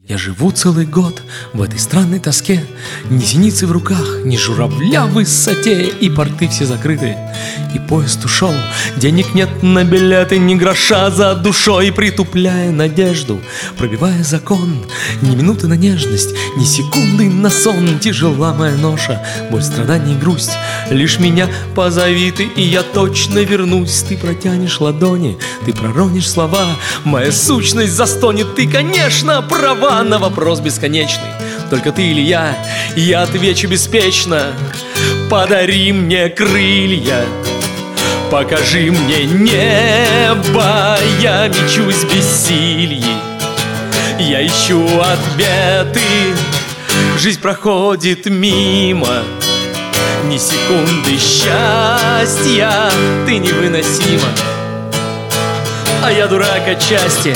Я живу целый год в этой странной тоске. Ни синицы в руках, ни журавля в высоте, и порты все закрыты, и поезд ушел. Денег нет на билеты, ни гроша за душой, притупляя надежду, пробивая закон. Ни минуты на нежность, ни секунды на сон. Тяжела моя ноша, боль, страдания и грусть. Лишь меня позови ты, и я точно вернусь. Ты протянешь ладони, ты проронишь слова, моя сущность застонет. Ты, конечно, права. На вопрос бесконечный, только ты или я отвечу беспечно. Подари мне крылья, покажи мне небо. Я мечусь в бессилье, я ищу ответы. Жизнь проходит мимо, ни секунды счастья. Ты невыносима, а я дурак отчасти.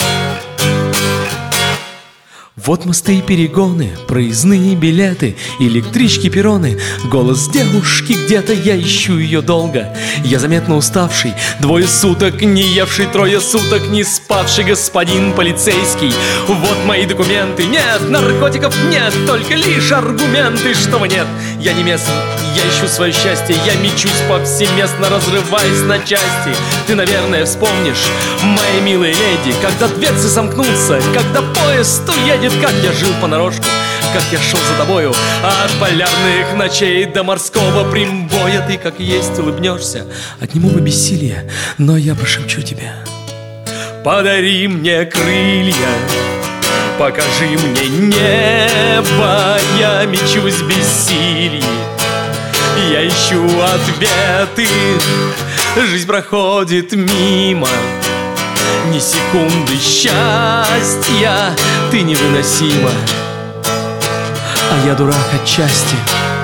Вот мосты и перегоны, проездные билеты, электрички, перроны. Голос девушки где-то, я ищу ее долго. Я заметно уставший, 2 суток не евший, 3 суток не спавший господин полицейский. Вот мои документы, нет, наркотиков нет, только лишь аргументы, что нет. Я не местный, я ищу свое счастье, я мечусь повсеместно, разрываясь на части. Ты, наверное, вспомнишь, моя милая леди, когда дверцы сомкнутся, когда поезд уедет. Как я жил понарошку, как я шел за тобою от полярных ночей до морского примбоя. Ты как есть улыбнешься, отниму бы бессилие, но я прошепчу тебе: подари мне крылья, покажи мне небо. Я мечусь в бессилии, я ищу ответы. Жизнь проходит мимо, ни секунды счастья. Ты невыносима, а я дурак отчасти.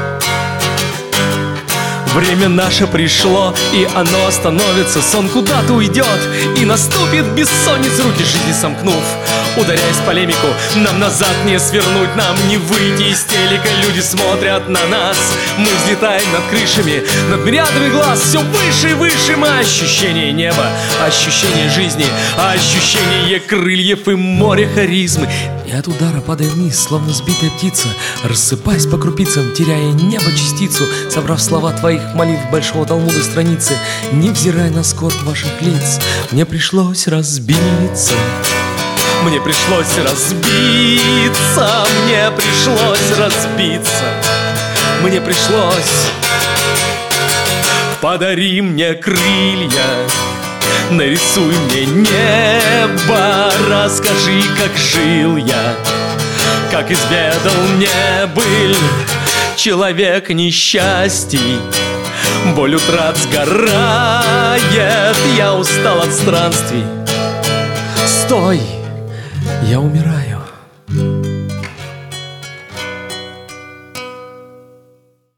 Время наше пришло, и оно остановится. Сон куда-то уйдет, и наступит бессонница. Руки жизни сомкнув, ударяясь в полемику, нам назад не свернуть, нам не выйти из телека. Люди смотрят на нас, мы взлетаем над крышами, над мириадами глаз. Все выше и выше мы. Ощущение неба, ощущение жизни, ощущение крыльев и море харизмы. И от удара падая вниз, словно сбитая птица, рассыпаясь по крупицам, теряя небо частицу. Собрав слова твоих молитв большого Талмуда страницы, невзирая на скорбь ваших лиц, мне пришлось разбиться. Мне пришлось разбиться, мне пришлось разбиться, мне пришлось. Подари мне крылья, нарисуй мне небо. Расскажи, как жил я, как изведал небыль человек несчастий. Боль утрат сгорает, я устал от странствий. Стой, я умираю.